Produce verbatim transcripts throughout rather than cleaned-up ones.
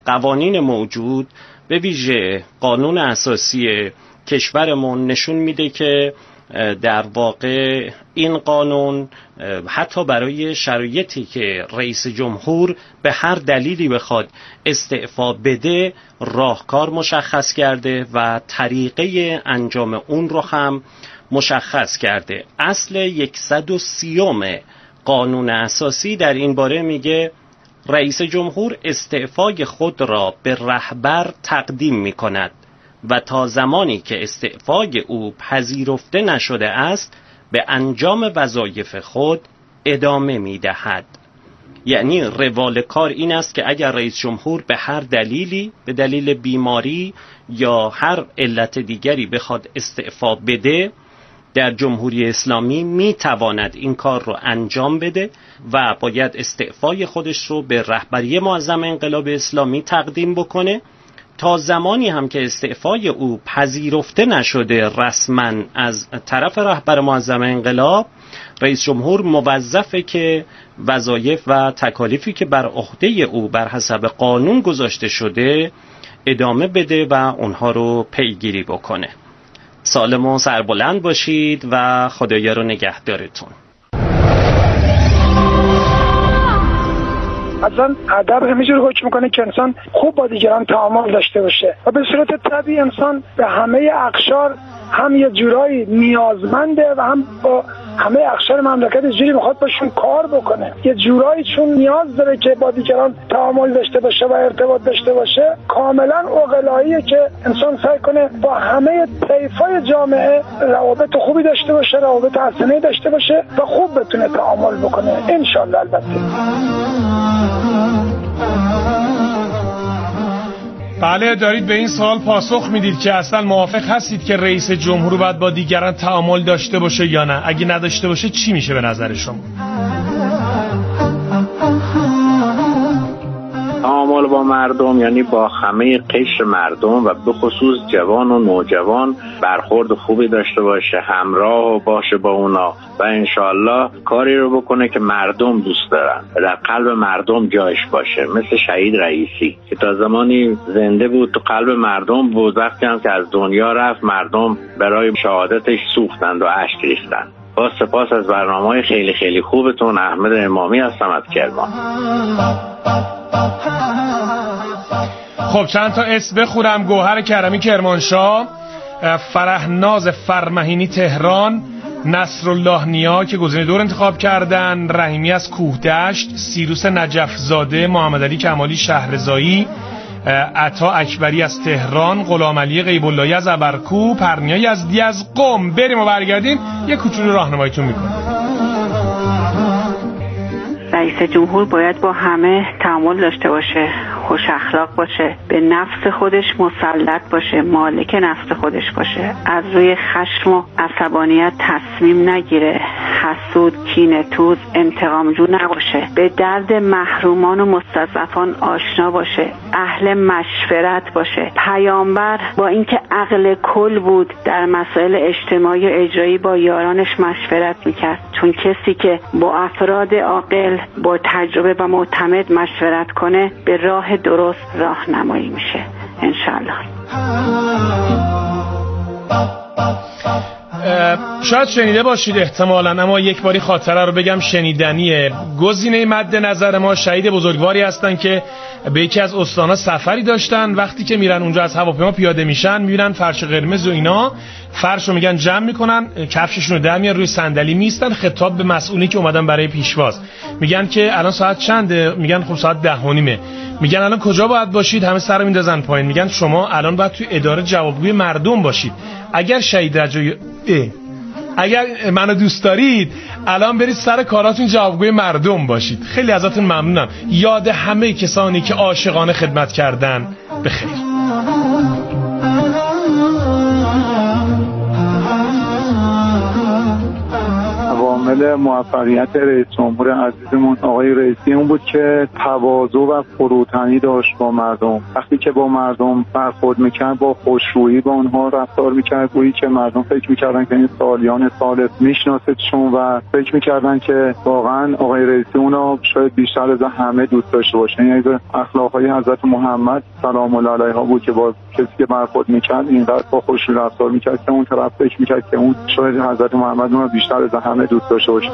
قوانین موجود به ویژه قانون اساسی کشورمون نشون میده که در واقع این قانون حتی برای شرایطی که رئیس جمهور به هر دلیلی بخواد استعفا بده راهکار مشخص کرده و طریقه انجام اون رو هم مشخص کرده. اصل صد و سی قانون اساسی در این باره میگه رئیس جمهور استعفای خود را به رهبر تقدیم می کند و تا زمانی که استعفای او پذیرفته نشده است به انجام وظایف خود ادامه می دهد. یعنی روال کار این است که اگر رئیس جمهور به هر دلیلی، به دلیل بیماری یا هر علت دیگری بخواد استعفا بده، در جمهوری اسلامی می تواند این کار رو انجام بده و باید استعفای خودش رو به رهبری معظم انقلاب اسلامی تقدیم بکنه. تا زمانی هم که استعفای او پذیرفته نشده رسما از طرف رهبر معظم انقلاب، رئیس جمهور موظفه که وظایف و تکالیفی که بر عهده او بر حسب قانون گذاشته شده ادامه بده و اونها رو پیگیری بکنه. سالم و سربلند باشید و خدایا رو نگهدارتون. اصلا ادب همیشه رو حکم میکنه که انسان خوب با دیگران تعامل داشته باشه و به صورت طبیعی انسان به همه اقشار هم یه جورایی نیازمنده و هم با همه اقشار مملکت جوری میخواد باشون کار بکنه. یه جورایی چون نیاز داره که با دیگران تعامل داشته باشه و ارتباط داشته باشه، کاملا عقلاییه که انسان سعی کنه با همه طیفای جامعه روابط خوبی داشته باشه، روابط حسنه داشته باشه و خوب بتونه تعامل بکنه انشالله. البته بله، دارید به این سوال پاسخ میدید که اصلا موافق هستید که رئیس جمهور باید با دیگران تعامل داشته باشه یا نه؟ اگه نداشته باشه چی میشه به نظر شما؟ تعامل با مردم یعنی با همه قشر مردم و به خصوص جوان و نوجوان برخورد خوبی داشته باشه، همراه باشه با اونا و انشالله کاری رو بکنه که مردم دوست دارن و در قلب مردم جایش باشه. مثل شهید رئیسی که تا زمانی زنده بود تو قلب مردم بود، وقتی هم که از دنیا رفت مردم برای شهادتش سوختند و اشک ریختند. با سپاس از برنامه‌های خیلی خیلی خوبتون. احمد امامی هستم از کرمان. خب چند تا اسم بخورم: گوهر کرمی کرمانشاه، فرهناز فرمهینی تهران، نصرالله نیا که گزینه دور انتخاب کردن، رحیمی از کوهدشت، سیروس نجف زاده، محمد علی کمالی شهرزایی، عطا اکبری از تهران، غلام علی غیب اللهی از ابرکو، پرنیا یزدی از قم. بریم و برگردیم یه کوچولو راهنماییتون میکنیم. رئیس جمهور باید با همه تعامل داشته باشه، خوش اخلاق باشه، به نفس خودش مسلط باشه، مالک نفس خودش باشه، از روی خشم و عصبانیت تصمیم نگیره، حسود، کینه توز، انتقام جو نباشه، به درد محرومان و مستضعفان آشنا باشه، اهل مشورت باشه. پیامبر با اینکه عقل کل بود در مسائل اجتماعی و اجرایی با یارانش مشورت میکرد، چون کسی که با افراد عاقل با تجربه و معتمد مشورت کنه به راه درست راهنمایی میشه انشالله. شاید شنیده باشید احتمالاً، اما یک باری خاطره رو بگم شنیدنیه. گزینه مد نظر ما شهید بزرگواری هستن که به یکی از استانا سفری داشتن. وقتی که میرن اونجا از هواپیما پیاده میشن میبینن فرش قرمز و اینا، فرش رو میگن جمع میکنن، کفششون رو در میارن، روی صندلی میستن، خطاب به مسئولی که اومدن برای پیشواز میگن که الان ساعت چنده؟ میگن خب ساعت ده و نیمه. میگن الان کجا باید باشید؟ همه سر میندازن پایین. میگن شما الان باید توی اداره جوابگوی مردم باشید. اگر شهید رجایی اگر منو دوست دارید الان برید سر کاراتون جوابگوی مردم باشید. خیلی ازتون ممنونم. یاد همه کسانی که عاشقانه خدمت کردن بخیر. عوامل دلایل موفقیت رئیس جمهور عزیزمون آقای رئیسی اون بود که تواضع و فروتنی داشت با مردم. وقتی که با مردم برخورد میکرد با خوشرویی با اونها رفتار میکرد، گویی که مردم فکر میکردن که این سالیان سال میشناستشون و فکر میکردن که واقعا آقای رئیسی اونا شاید بیشتر از همه دوست داشته باشه. یعنی اخلاقهای حضرت محمد سلام الله علیها بود که با کسی که برخورد میکرد اینقدر با خوشرویی رفتار میکرد که اون طرف فکر میکرد که اون شاید حضرت محمد اون بیشتر از همه دوست داشته باشه.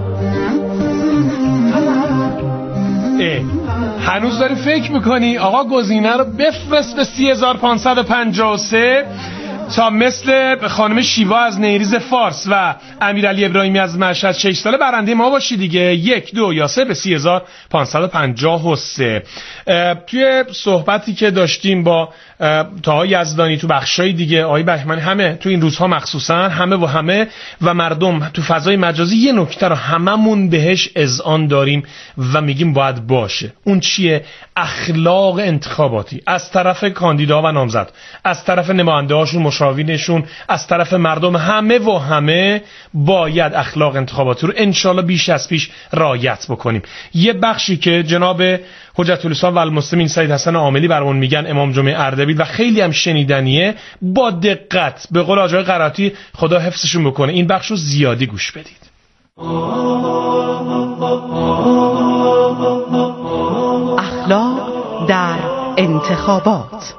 هنوز داری فکر میکنی؟ آقا گزینه رو بفرست به سی هزار و پانصد و پنجاه و سه تا مثل خانم شیوا از نیریز فارس و امیرعلی ابراهیمی از مشهد شش ساله برنده ما باشی دیگه. یک دو یا سه به سی هزار و پانصد و پنجاه و سه. توی صحبتی که داشتیم با تاها یزدانی تو بخشای دیگه آقای بهمنی، همه تو این روزها مخصوصا همه و همه و مردم تو فضای مجازی یه نکته رو هممون بهش اذعان داریم و میگیم باید باشه. اون چیه؟ اخلاق انتخاباتی از طرف کاندیدا و نامزد، از طرف نماینده هاشون، مشاورینشون، از طرف مردم، همه و همه باید اخلاق انتخاباتی رو انشالله بیش از پیش رعایت بکنیم. یه بخشی که جناب حجت الاسلام و المسلمین سید حسن عاملی برامون میگن، امام جمعه اردبیل، و خیلی هم شنیدنیه، با دقت به قول آقای قراتی خدا حفظشون بکنه این بخش رو زیادی گوش بدید. اخلاق در انتخابات.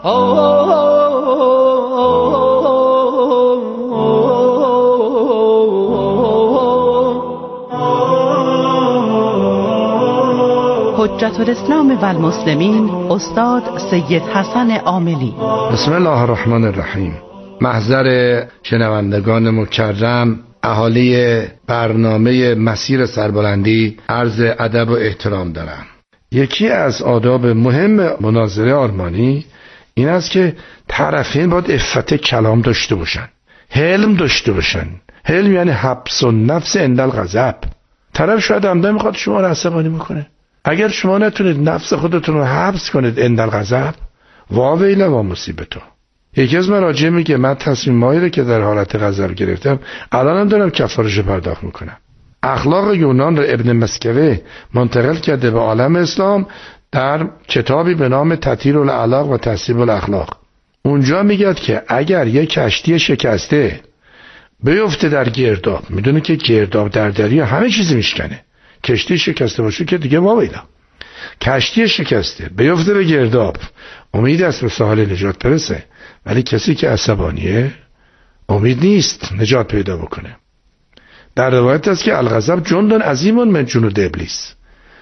حجت الاسلام و المسلمین استاد سید حسن عاملی. بسم الله الرحمن الرحیم. محضر شنوندگان مکرم، اهالی برنامه مسیر سربلندی، عرض ادب و احترام دارم. یکی از آداب مهم مناظره آرمانی این است که طرفین باید عفت کلام داشته باشن، حلم داشته باشن. حلم یعنی حبس النفس عند الغضب. طرف شاید عمدن میخواد شما رو عصبانی میکنه. اگر شما نتونید نفس خودتون رو حبس کنید عند الغضب، واویل و مصیبتو. یکی از مراجع میگه من تصمیمایی رو که در حالت غضب گرفتم الانم دارم کفارش پرداخت میکنم. اخلاق یونان رو ابن مسکوه منتقل کرده به عالم اسلام در کتابی به نام تطهیر الاخلاق و تصحیح الاخلاق. اونجا میگه که اگر یک کشتی شکسته بیفته در گرداب، میدونه که گرداب در دریا همه چیزی میشکنه، کشتی شکسته باشه که دیگه واویلا. کشتی شکسته بیفته به گرداب، امید است به ساحل نجات برسه، ولی کسی که عصبانیه امید نیست نجات پیدا بکنه. در روایت است که الغضب جندون عظیم من جنود ابلیس.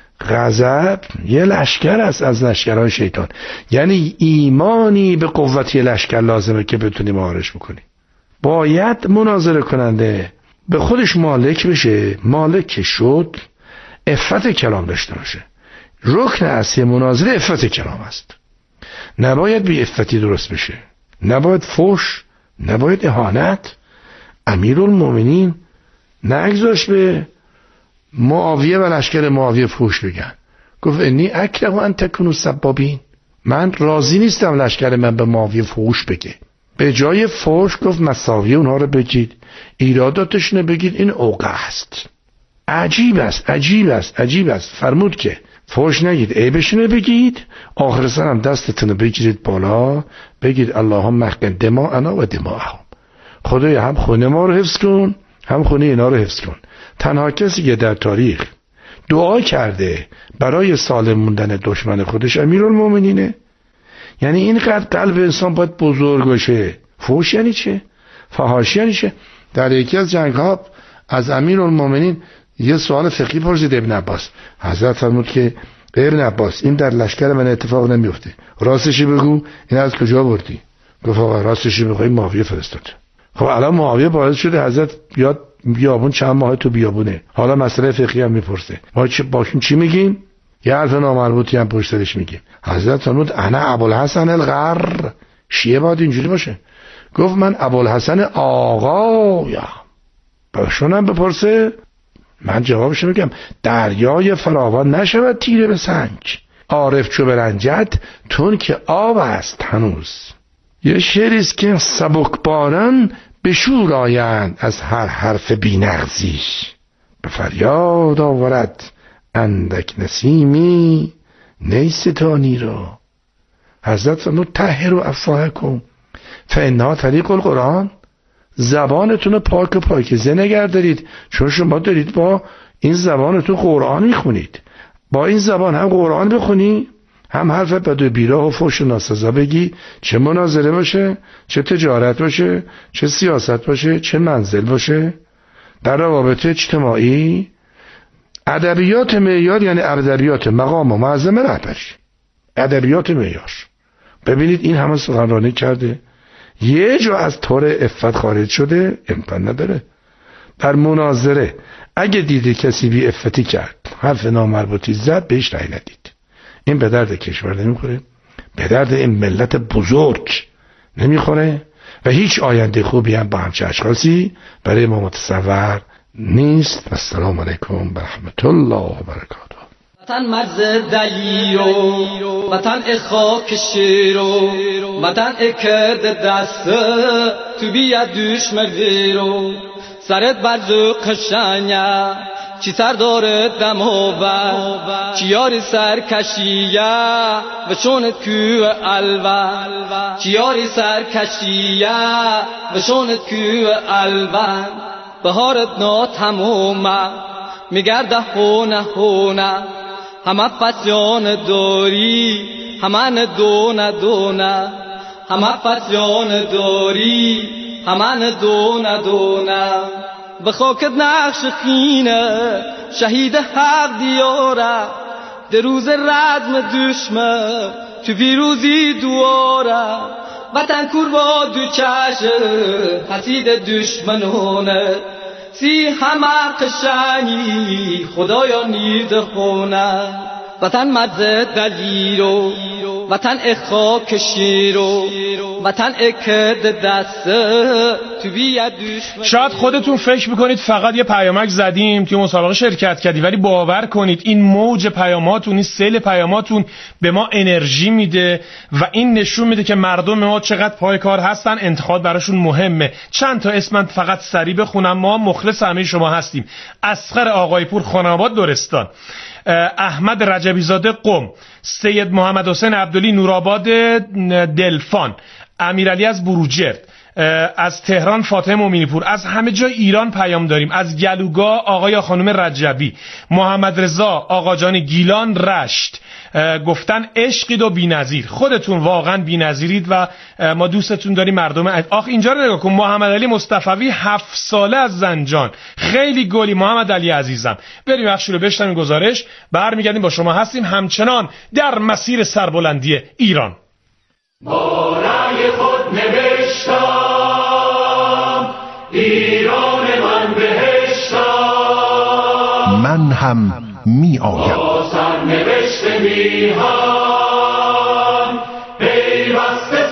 غضب یه لشکر است از لشکرهای شیطان. یعنی ایمانی به قوت یه لشکر لازمه که بتونی مهارش بکنی. باید مناظره کننده به خودش مالک بشه. مالک که شد عفت کلام داشته باشه. رکن اصلی مناظره عفت کلام است. نباید بی عفتی درست بشه، نباید فحش، نباید اهانت. امیرالمومنین نگذاشت به معاویه و لشکر معاویه فحش بگن. گفت انی اکره ان تکونوا سبابین. من راضی نیستم لشکر من به معاویه فحش بگه. به جای فحش گفت مساوی اونها رو بگید، ایراداتشون رو بگید، این اوقع است. عجیب است، عجیب است، عجیب است. فرمود که فحش نگید، عیبشون بگید، آخر سر هم دستتون رو بگیرید بالا، بگید اللهم محقن دماءنا و دماءهم. خدای هم خونه ما رو حفظ کن، هم خونه اینا رو حفظ کن. تنها کسی که در تاریخ دعا کرده برای سالم موندن دشمن خودش امیرالمومنینه. یعنی اینقدر قلب انسان باید بزرگ باشه. فحش یعنی چه؟ فحاشی یعنی چه؟ در یکی از جنگ ها از امیرالمومنین یه سوال فقهی پرسید ابن عباس. حضرت فرمود که ابن عباس این در لشکر من اتفاق نمیفته، راستشی بگو این از کجا بردی؟ گفت آقا راستشی بگو این معاویه فرستاد. خب الان معاویه باعث شده حضرت بیاد بیابون، چند ماه تو بیابونه، حالا مسئله فقهی هم میپرسه، ما چه باشیم چی میگیم؟ یه حرف نامربوطی هم پشت سرش میگیم. حضرت فرمود انا ابوالحسن الغر. شیعه باید اینجوری باشه. گفت من ابوالحسن آقایم. باشونم بپرسه من جوابش میگم دریای فراوان نشود تیره به سنگ، عارف چو برنجد تون که آب است هنوز. یه شعریست که سبکباران به شور آیند از هر حرف بی‌نغزی. به فریاد آورد اندک نسیمی نیستانی را. حضرت فرمود طهروا افواهکم فانها طریق القرآن. زبانتون رو پاک و پاکیزه نگه دارید، چون شما دارید با این زبانتون قرآن میخونید. با این زبان هم قرآن بخونی، هم حرف بد و بیراه و فحش و ناسزا بگی، چه مناظره باشه، چه تجارت باشه، چه سیاست باشه، چه منزل باشه، در روابط اجتماعی. ادبیات معیار یعنی ادبیات مقام و معظم رهبری، ادبیات معیار. ببینید این همه سخنرانی کرده، یه جا از طور عفت خارج شده، امکان نداره. در مناظره اگه دیده کسی بی عفتی کرد، حرف نامربوطی زد، بهش رأی ندید. این به درد کشور نمیخوره، به درد این ملت بزرگ نمیخوره و هیچ آینده خوبی هم با همچه اشخاصی برای ما متصور نیست. السلام علیکم و رحمت الله و برکاته. وطن مرز دلیرو، وطن خاک شیرو، وطن کرد دست تو بیا دشمن ویرو. سرت برزو قشنگه چی سر داره دماوه، چی یاری سرکشیه و چونت کوه الوه، چی یاری سرکشیه و چونت کوه الوه. بهارت نا تمومه میگرده هونه هونه، همه پسیان داری همه دونه دونه، همه پسیان داری همه دونه دونه. به خاکت نقش خینه شهید حق دیاره، در روز رزم دشمن تو پیروزی دواره. وطن کوروا دو چشه حسید دشمنونه، سی همه قشنگی خدایا نید خونه. وطن مرز دلیرو، وطن خاک شیرو، وطن اکد دست تو بیا دشمن. شاید خودتون فکر میکنید فقط یه پیامک زدیم توی مسابقه شرکت کردی، ولی باور کنید این موج پیاماتون، این سیل پیاماتون به ما انرژی میده و این نشون میده که مردم ما چقدر پای کار هستن، انتخاب براشون مهمه. چند تا اسم فقط سریع بخونم، ما مخلص همه شما هستیم. اصغر آقای پور خانواد دورستان، احمد رجبی زاده قم، سید محمد حسین عبدلی نورآباد دلفان، امیرعلی از بروجرد، از تهران فاطمه مومنی پور. از همه جای ایران پیام داریم. از گلوگاه آقای خانم رجبی، محمد رضا آقا جان گیلان رشت، گفتن عشقید و بی‌نظیر. خودتون واقعا بی‌نظیرید و ما دوستتون داریم. مردم آخ اینجا رو نگاه کن، محمد علی مصطفی هفت ساله از زنجان، خیلی گلی محمد علی عزیزم. بریم بخشی رو بشنویم گزارش، برمیگردیم با شما هستیم همچنان در مسیر سربلندی ایران. با رأی خود نوشتم ایران من بهشتم، من هم می آیم با سرنوشت میهن پیوسته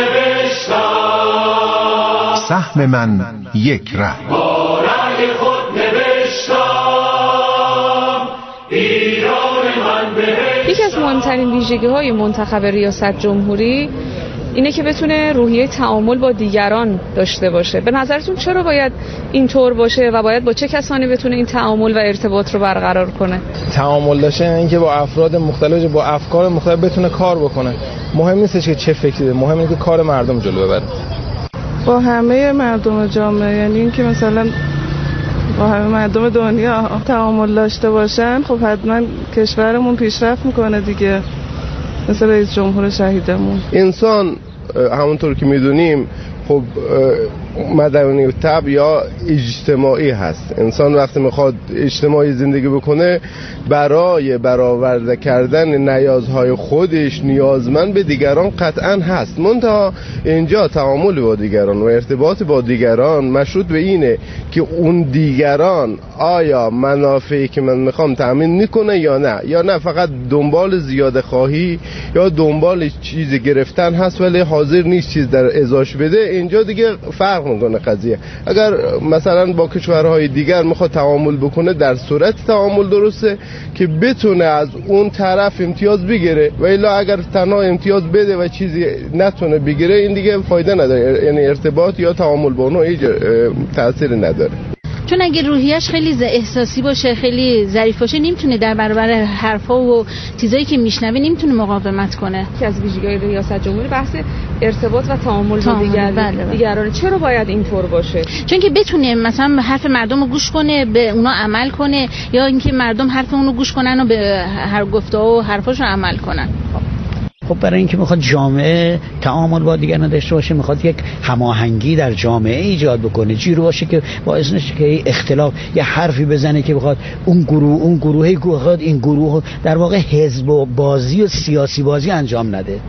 سرنوشتم، سهم من یک رأی. با رأی خود نوشتم ایران من بهشتم. یکی از مهمترین ویژگی‌های منتخب ریاست جمهوری اینه که بتونه روحیه تعامل با دیگران داشته باشه. به نظرتون چرا باید اینطور باشه و باید با چه کسانی بتونه این تعامل و ارتباط رو برقرار کنه؟ تعامل داشته این که با افراد مختلف، با افکار مختلف بتونه کار بکنه. مهم نیستش که چه فکری ده، مهم اینه که کار مردم جلو ببره. با همه مردم جامعه، یعنی اینکه مثلا با همه مردم دنیا تعامل داشته باشن، خب حتما کشورمون پیشرفت میکنه دیگه. مثل رئیس جمهور شهیدمون. انسان همونطور که میدونیم خب مدنی طبع یا اجتماعی هست. انسان وقتی میخواد اجتماعی زندگی بکنه، برای برآورده کردن نیازهای خودش نیازمند به دیگران قطعا هست. منتها اینجا تعامل با دیگران و ارتباط با دیگران مشروط به اینه که اون دیگران آیا منافعی که من میخوام تأمین میکنه یا نه، یا نه فقط دنبال زیاده خواهی یا دنبال چیز گرفتن هست ولی حاضر نیست چیز در ازاش بده. اینجا دیگه فرق میکنه قضیه. اگر مثلا با کشورهای دیگر میخواد تعامل بکنه، در صورت تعامل درسته که بتونه از اون طرف امتیاز بگیره، و الا اگر تنها امتیاز بده و چیزی نتونه بگیره، این دیگه فایده نداره. یعنی ارتباط یا تعامل با اونها هیچ تأثیر نداره. چون اگه روحیه‌اش خیلی احساسی باشه، خیلی ظریف باشه، نمیتونه در برابر حرفا و چیزایی که میشنوه نمیتونه مقاومت کنه. یکی از ویژگی‌های ریاست جمهوری بحث ارتباط و تعامل با دیگر بله بله. دیگران. چرا باید اینطور باشه؟ چون که بتونه مثلا به حرف مردم رو گوش کنه، به اونا عمل کنه، یا اینکه مردم حرف اون رو گوش کنن و به هر گفته‌ها و حرفاشون عمل کنن. خب برای اینکه میخواد جامعه تعامل با دیگران داشته باشه، میخواد یک هماهنگی در جامعه ایجاد بکنه، جیرو باشه که باعث نشه که اختلاف یا حرفی بزنه که بخواد اون گروه اون گروهی بخواد این گروه در واقع حزب و بازی و سیاسی بازی انجام نده.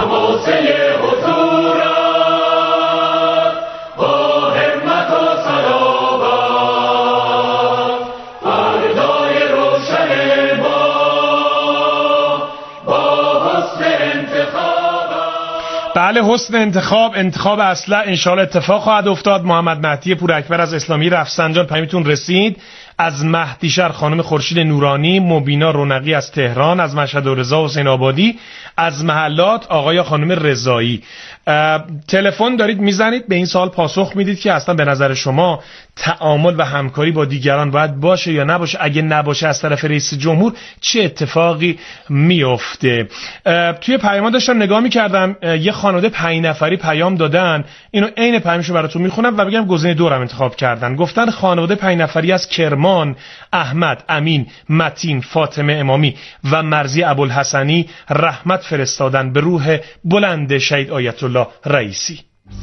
بله، حسن انتخاب انتخاب اصلا انشالله اتفاق خواهد افتاد. محمد مهدی پور اکبر از اسلامی رفسنجان پیامتون رسید. از مهدیشهر خانم خورشید نورانی، مبینا رونقی از تهران، از مشهد و رضا حسین آبادی، از محلات آقای خانم رضایی. تلفن دارید میزنید، به این سوال پاسخ میدید که اصلا به نظر شما تعامل و همکاری با دیگران باید باشه یا نباشه؟ اگه نباشه از طرف رئیس جمهور چه اتفاقی میفته؟ توی پیام داشتم نگاه میکردم، یه خانواده پنج نفری پیام دادن، اینو عین پیامشو براتون میخونم و بگم گزینه دورم انتخاب کردن. گفتن خانواده پنج نفری از کرمان، احمد، امین، متین، فاطمه امامی و مرزی ابوالحسنی رحمت فرستادن به روح بلند شهید آیت الله رئیسی.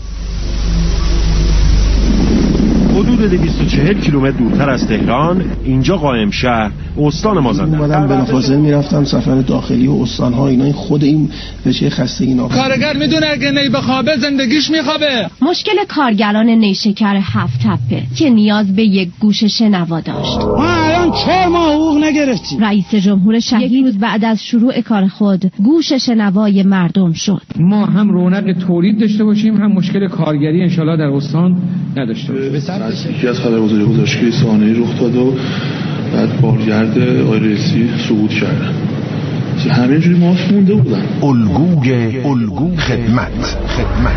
حدود دویست و چهل کیلومتر دورتر از تهران، اینجا قائم شهر استان مازندران. اومدم بلافاصله میرفتم سفر داخلی و استان‌ها، اینا خود این بشه خستگی ناپذیر. کارگر میدونه اگه نی بخوابه زندگیش میخوابه. مشکل کارگران نیشکر هفت تپه که نیاز به یک گوش شنوا داشت. ما الان چه ماه حقوق نگرفتیم. رئیس جمهور شهید روز بعد از شروع کار خود گوش شنوای مردم شد. ما هم رونق تولید داشته باشیم، هم مشکل کارگری انشالله در استان نداشته باشیم. یکی از خبرگزاری گزارش که سانحه‌ای رخ داد و بعد بارگرد آقای رئیسی سقوط کردن. همه جوری ماست مونده بودن. الگوی الگو خدمت خدمت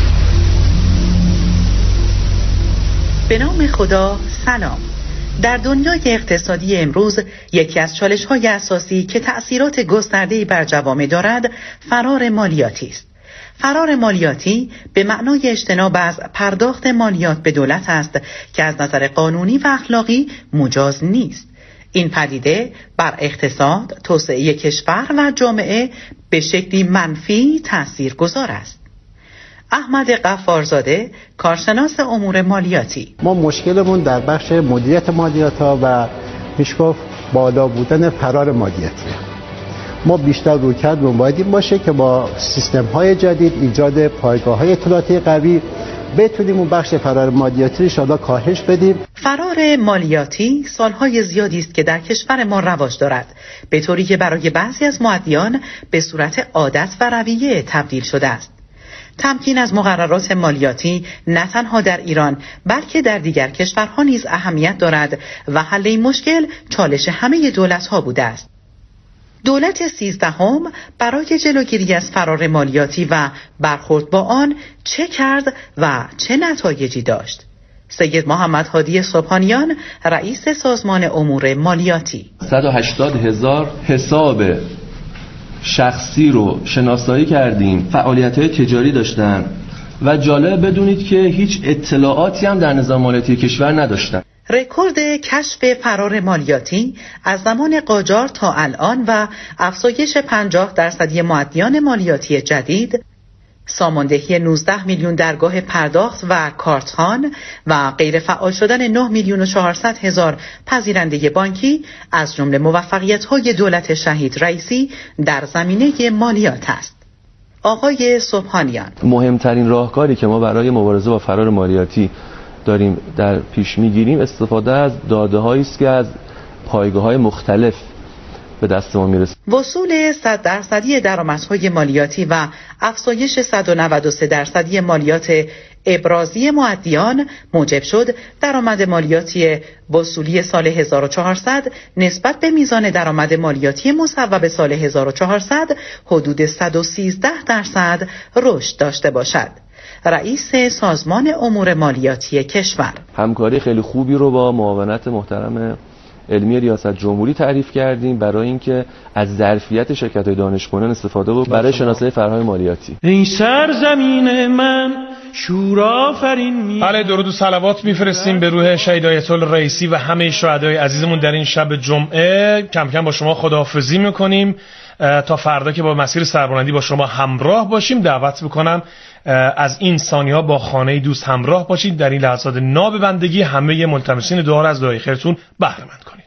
به نام خدا. سلام. در دنیای اقتصادی امروز یکی از چالش‌های اساسی که تأثیرات گسترده‌ای بر جوامع دارد فرار مالیاتی است. فرار مالیاتی به معنای اجتناب از پرداخت مالیات به دولت است که از نظر قانونی و اخلاقی مجاز نیست. این پدیده بر اقتصاد، توسعه کشور و جامعه به شکلی منفی تاثیرگذار است. احمد غفارزاده، کارشناس امور مالیاتی: ما مشکلمون در بخش مدیریت مالیات ها و میشه گفت بالا بودن فرار مالیاتی. ما بیشتر رویکردمون باید این باشه که با سیستم های جدید، ایجاد پایگاه های اطلاعاتی قوی، بتونیم اون بخش فرار مالیاتی رو انشاءالله کاهش بدیم. فرار مالیاتی سالهای زیادی است که در کشور ما رواج دارد، به طوری که برای بعضی از مؤدیان به صورت عادت و رویه تبدیل شده است. تمکین از مقررات مالیاتی نه تنها در ایران بلکه در دیگر کشورها نیز اهمیت دارد و حل این مشکل چالش همه دولت‌ها بوده است. دولت سیزدهم برای جلوگیری از فرار مالیاتی و برخورد با آن چه کرد و چه نتایجی داشت؟ سید محمد هادی صبحانیان، رئیس سازمان امور مالیاتی: صد و هشتاد هزار حساب شخصی رو شناسایی کردیم، فعالیت‌های تجاری داشتن و جالب بدونید که هیچ اطلاعاتی هم در نظام مالیاتی کشور نداشتن. رکورد کشف فرار مالیاتی از زمان قاجار تا الان و افزایش پنجاه درصدی مؤدیان مالیاتی جدید، ساماندهی نوزده میلیون درگاه پرداخت و کارتخوان و غیر فعال شدن نه میلیون و چهارصد هزار پذیرنده بانکی از جمله موفقیت‌های دولت شهید رئیسی در زمینه مالیات است. آقای صبحانیان: مهمترین راهکاری که ما برای مبارزه با فرار مالیاتی داریم در پیش میگیریم استفاده از داده‌هایی است که از پایگاه‌های مختلف به دست ما میرسه. وصول صد درصدی درآمدهای مالیاتی و افزایش صد و نود و سه درصدی مالیات ابرازی مؤدیان موجب شد درآمد مالیاتی وصولی سال هزار و چهارصد نسبت به میزان درآمد مالیاتی مصوب سال هزار و چهارصد حدود صد و سیزده درصد رشد داشته باشد. رئیس سازمان امور مالیاتی کشور. همکاری خیلی خوبی رو با معاونت محترم علمی ریاست جمهوری تعریف کردیم برای اینکه از ظرفیت شرکت‌های دانش کنان استفاده بود برای شناسایی فرهنگ مالیاتی. این سرزمین من شورآفرین می بله، درود و صلوات میفرستیم به روح شهید آیت الله رئیسی و همه شهدای عزیزمون در این شب جمعه. کم کم با شما خداحافظی میکنیم تا فردا که با مسیر سربلندی با شما همراه باشیم. دعوت میکنم از این ثانیه‌ها با خانه دوست همراه باشید. در این لحظات ناب بندگی همه ملتمسین دعا از دعای خیرتون بهره مند کنید.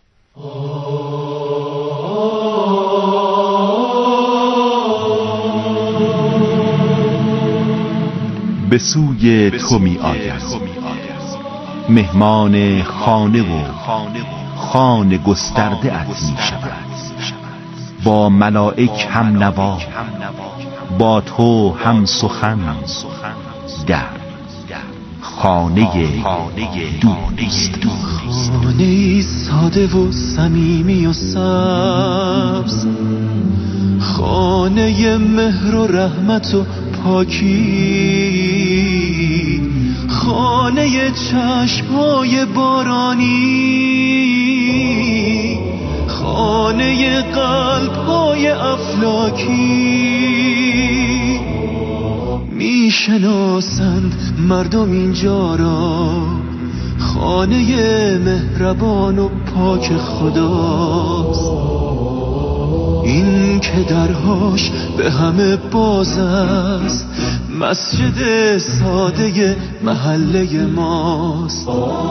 به سوی تو می آید مهمان خانه و خانه گسترده ات می شود، با ملائک هم نوا، با تو هم سخن، در خانه دوست. خانه ساده و صمیمی و سبز، خانه مهر و رحمت و پاکی، خانه چشم‌های بارانی، خانه قلب‌های افلاکی. میشناسند مردم اینجا را خانه مهربان و پاک خداست، این که درهاش به همه باز است، مسجد ساده محله ماست.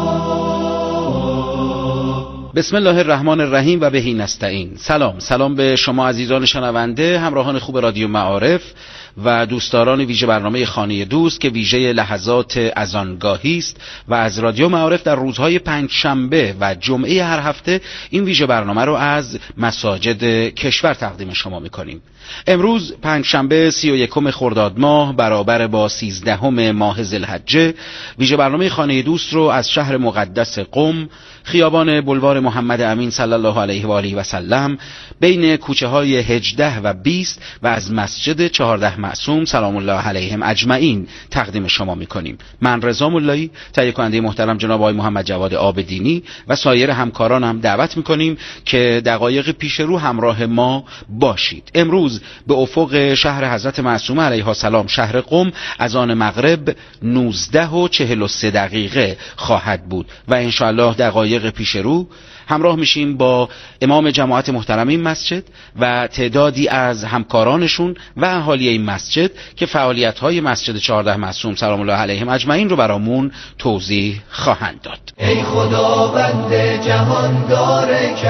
بسم الله الرحمن الرحیم و بهی نستعین. سلام سلام به شما عزیزان شنونده، همراهان خوب رادیو معارف و دوستداران ویژه برنامه خانه دوست که ویژه لحظات اذانگاهی است و از رادیو معارف در روزهای پنجشنبه و جمعه هر هفته این ویژه برنامه رو از مساجد کشور تقدیم شما میکنیم. امروز پنجشنبه سی و یکم خرداد ماه برابر با سیزدهم ماه ذوالحجه، ویژه برنامه خانه دوست رو از شهر مقدس قم، خیابان بلوار محمد امین صلی الله علیه و آله و سلم، بین کوچه های هجده و بیست و از مسجد چهارده معصوم سلام الله علیهم اجمعین تقدیم شما میکنیم. من رضا مولایی، تهیه کننده محترم جناب آقای محمد جواد آبدینی و سایر همکاران هم دعوت میکنیم که دقایق پیش رو همراه ما باشید. امروز به افق شهر حضرت معصومه علیها السلام شهر قم اذان مغرب نوزده و چهل و سه دقیقه خواهد بود و انشاءالله دقایق پیش رو همراه میشیم با امام جماعت محترم این مسجد و تعدادی از همکارانشون و اهالی این مسجد که فعالیت‌های مسجد چهارده معصوم سلام الله علیهم اجمعین رو برامون توضیح خواهند داد. ای خداوند جهاندار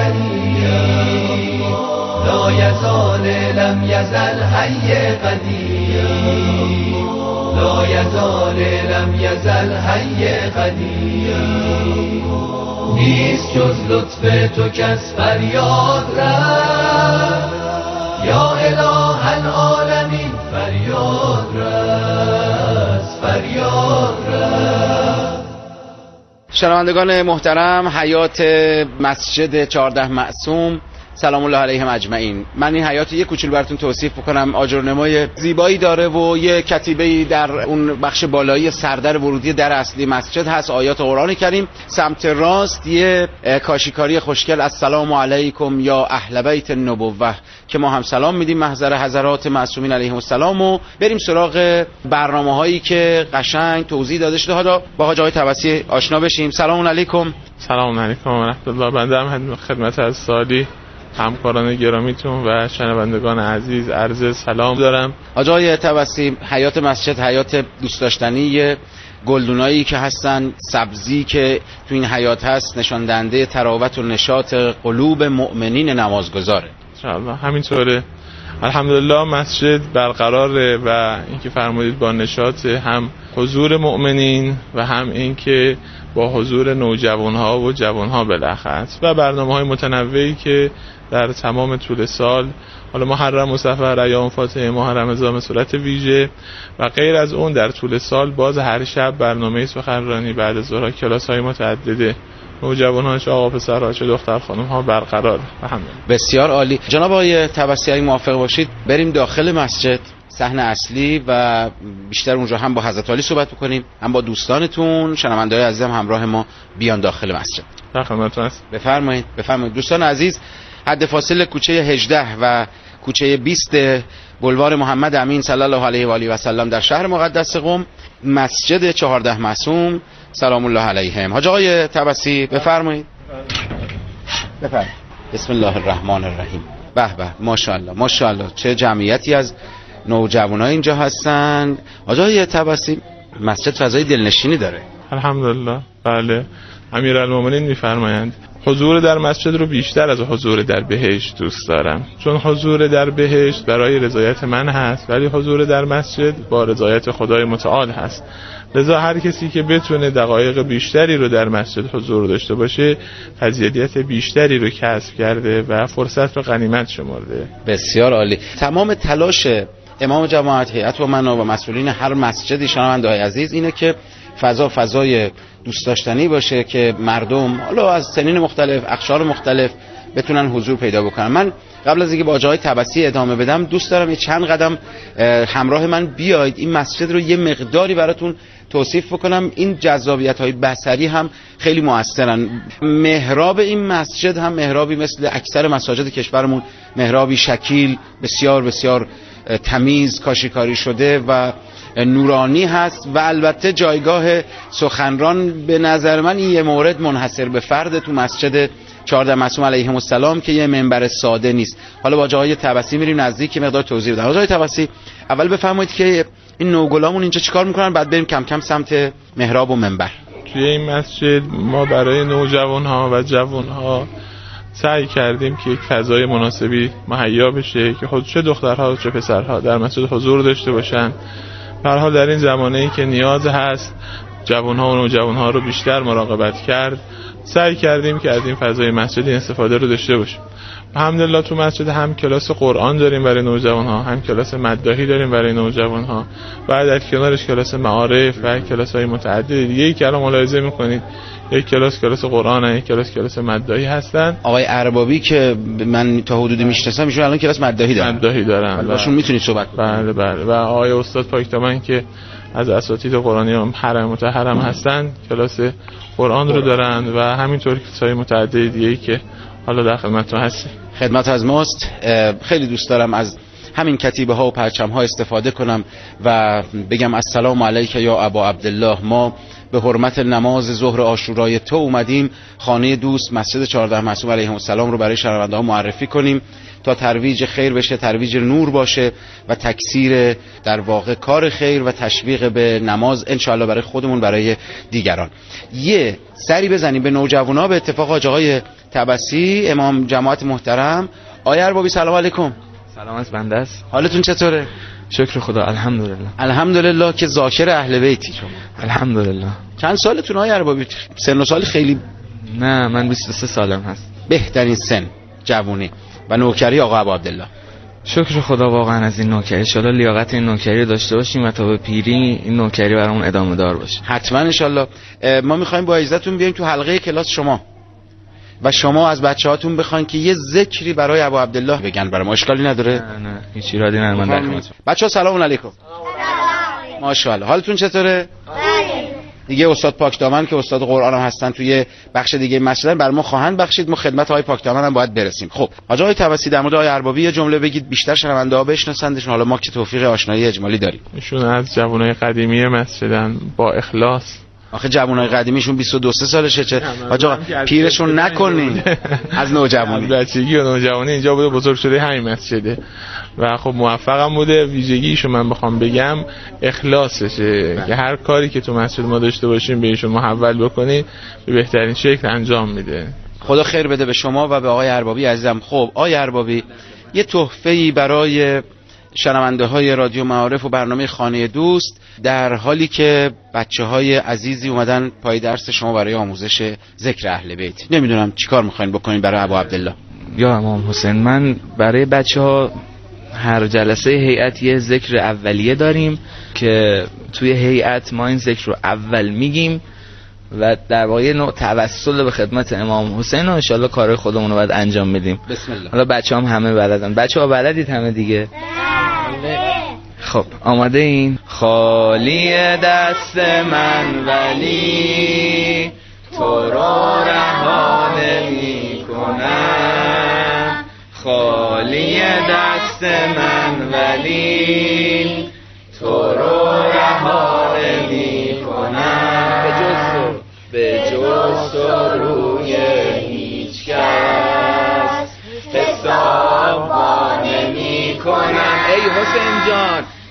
کریم، لا یزال لم یزل حی قدیم، لا یزال لم یزل حی قدیم. نیست جز لطف تو کس فریاد رفت، یا اله العالمین فریاد رفت، فریاد رفت. شنوندگان محترم، حیات مسجد چهارده معصوم سلام الله علیهم اجمعین. من این حیات یک کوچولو براتون توصیف بکنم. آجرنمای زیبایی داره و یه کتیبه‌ای در اون بخش بالایی سردر ورودی در اصلی مسجد هست، آیات قرآن کریم. سمت راست یه کاشیکاری خوشگل السلام علیکم یا اهل بیت النبوه که ما هم سلام میدیم محضر حضرات معصومین علیهم السلام و بریم سراغ برنامه‌هایی که قشنگ توضیح داده شده. حالا با حاج آقای طبسی آشنا بشیم. سلام علیکم. سلام علیکم و رحمت الله. بنده هم خدمت از سالی همکاران گرامیتون و شنوندگان عزیز عرض سلام دارم. آقای طبسی، حیات مسجد حیات دوست داشتنی، گلدونایی که هستن، سبزی که تو این حیات هست نشان دهنده تراوت و نشاط قلوب مؤمنین نمازگزاره. انشاءالله همینطوره. الحمدلله مسجد برقراره و اینکه فرمودید با نشاط هم حضور مؤمنین و هم اینکه با حضور نوجوانها و جوانها بالاخص و برنامه‌های متنوعی که در تمام طول سال، حالا محرم و صفر، ایام فاطمه ماه رمضان به صورت ویژه و غیر از اون در طول سال باز هر شب برنامه سخنرانی بعد از ظهر، کلاس‌های متعدده نوجوانان، چه آقا پسرها چه دختر خانم‌ها برقرار و همین. بسیار عالی. جناب آقای طبسی اگه موافق باشید بریم داخل مسجد. صحن اصلی و بیشتر اونجا هم با حضرت علی صحبت بکنیم، هم با دوستانتون. شنونده‌های عزیزم همراه ما بیان داخل مسجد. در خدمتتون هست. بفرمایید بفرمایید دوستان عزیز. حد فاصل کوچه هجده و کوچه بیست بلوار محمد امین صلی الله علیه و آله و سلم در شهر مقدس قم، مسجد چهارده معصوم سلام الله علیهم. حاج آقای طبسی بفرمایید. بفرمایید. بسم الله الرحمن الرحیم. به به ماشاءالله ماشاءالله چه جمعیتی از نوجوانای اینجا هستن. حاج آقای طبسی مسجد فضای دلنشینی داره. الحمدلله. بله امیرالمومنین میفرمایند حضور در مسجد رو بیشتر از حضور در بهشت دوست دارم، چون حضور در بهشت برای رضایت من هست ولی حضور در مسجد با رضایت خدای متعال هست. لذا هر کسی که بتونه دقایق بیشتری رو در مسجد حضور داشته باشه فضیلت بیشتری رو کسب کرده و فرصت رو غنیمت شمرده. بسیار عالی. تمام تلاش امام جماعت، هیئت و منا و مسئولین هر مسجدی شنونده‌های عزیز اینه که فضا فضای دوست داشتنی باشه که مردم حالا از سنین مختلف، اقشار مختلف بتونن حضور پیدا بکنن. من قبل از اینکه با جای طبسی ادامه بدم دوست دارم یه چند قدم همراه من بیاید این مسجد رو یه مقداری براتون توصیف بکنم. این جذابیت‌های بصری هم خیلی موثرن. محراب این مسجد هم محرابی مثل اکثر مساجد کشورمون، محرابی شکیل بسیار بسیار تمیز کاشیکاری شده و نورانی هست و البته جایگاه سخنران به نظر من این یه مورد منحصر به فرد تو مسجد چهارده معصوم علیهم السلام که یه منبر ساده نیست. حالا با جای طبسی میریم نزدیک مقدار توضیح بدم. جای طبسی اول بفرمایید که این نوگلامون اینجا چیکار میکنن، بعد بریم کم کم سمت محراب و منبر. توی این مسجد ما برای نوجوان‌ها و جوان‌ها سعی کردیم که یک فضای مناسبی مهیا بشه که خود چه دخترها چه پسرها در مسجد حضور داشته باشن. به هر حال در این زمانه‌ای که نیاز هست جوان‌ها و نوجوان‌ها رو بیشتر مراقبت کرد، سعی کردیم که از این فضای مسجدی استفاده رو داشته باشیم. الحمدلله تو مسجد هم کلاس قرآن داریم برای نوجوان‌ها، هم کلاس مداحی داریم برای نوجوان‌ها، بعد از کنارش کلاس معارف و کلاس‌های متعدد دیگه که الان ملاحظه می‌کنید یک کلاس کلاس قرآن، یک کلاس کلاس مداحی هستن. آقای اربابی که من تا حدودی میشناسم ایشون الان کلاس مداحی دارن. مداحی دارن. باشون میتونید صحبت کنید. بله بله. و آقای استاد پاکدامن که از اساتید قرآنی هم حرم مطهرم هستن کلاس قرآن رو دارن و همینطور کلاس‌های متعدد دیگه‌ای که حالا در خدمتتون هستیم. خدمت از ماست. خیلی دوست دارم از همین کتیبه ها و پرچم ها استفاده کنم و بگم السلام علیک یا ابا عبدالله، ما به حرمت نماز ظهر عاشورای تو اومدیم خانه دوست مسجد چهارده معصوم علیهم السلام رو برای شنونده ها معرفی کنیم تا ترویج خیر بشه، ترویج نور باشه و تکثیر در واقع کار خیر و تشویق به نماز انشاءالله برای خودمون برای دیگران. یه سری بزنیم به نوجوانا. به اتفاق آقای طبسی امام جماعت محترم، آقای اربابی سلام علیکم. سلام از بنده است. حالتون چطوره؟ شکر خدا الحمدلله. الحمدلله که ذاکر اهل بیتی شما. الحمدلله. چند سالتون آقای اربابی؟ سن و سال خیلی؟ نه من بیست و سه سالم هست. بهترین سن جوونی و نوکری آقا ابو عبدالله. شکر خدا واقعا از این نوکری، ان شاءالله لیاقت این نوکری داشته باشیم و تا به پیری این نوکری برامون ادامه دار باشه. حتما ان شاءالله. ما میخوایم با اجازهتون بیایم تو حلقه کلاس شما و شما از بچه‌هاتون بخواین که یه ذکری برای ابو عبدالله بگن. برای ما اشکالی نداره؟ نه نه هیچ ایرادی نداره. من در خدمتتون. بچه‌ها سلام علیکم. ماشاءالله. حالتون چطوره؟ دیگه استاد پاکدامن که استاد قرآن هم هستن توی بخش دیگه مسجد بر ما خواهند بخشید. ما خدمت آقای پاکدامن هم باید برسیم. خب حاج آقای طبسی در مورد آقای اربابی یه جمله بگید بیشتر شنونده ها بشناسندشون. حالا ما که توفیق آشنایی اجمالی داریم. ایشون از جوانای قدیمی مسجدن با اخلاص. آخه جوانای قدیمیشون بیست و دو سالشه، چه حاج آقا پیرشون نکنین. از نوجوانی بچگی و نوجوانی اینجا بوده، بزرگ شده همین مسجده و خب موفقم بوده. ویژگیشو من بخوام بگم اخلاصشه که هر کاری که تو مسجد ما داشته باشیم به ایشون محول بکنید به بهترین شکل انجام میده. خدا خیر بده به شما و به آقای اربابی عزیزم. خب آقای اربابی یه تحفه‌ای برای شنونده های رادیو معارف و برنامه خانه دوست در حالی که بچه های عزیزی اومدن پای درس شما برای آموزش ذکر اهل بیت، نمیدونم چیکار میخواین بکنین برای ابو عبدالله؟ یا امام حسین، من برای بچه ها هر جلسه هیئت یه ذکر اولیه داریم که توی هیئت ما این ذکر رو اول میگیم و در واقع نوع توسل به خدمت امام حسین و انشالله کارهای خودمون رو باید انجام بدیم. بسم الله. حالا بچه هم همه بلدن. بچه ها بلدید همه دیگه؟ خب آماده این؟ خالی دست من ولی تو رو رها نمی کنم، خالی دست من ولی تو رو رها نمی کنم، به جز به جز روی هیچ کس حساب نمی کنم. ای حسین جان